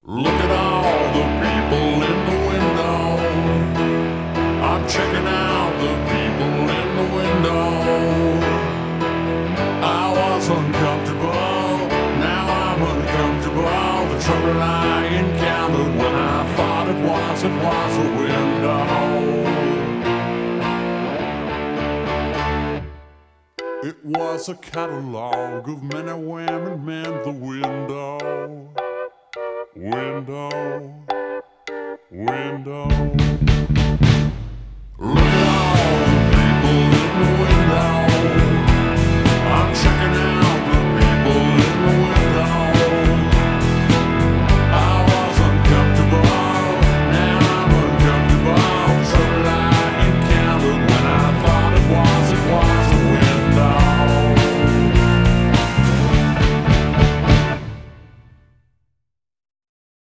Look at all the people in the window. I'm checking out the people in the window. I was uncomfortable, now I'm uncomfortable. The trouble I encountered when I thought it was a window. It was a catalog of men and women, men, the window. Window, window.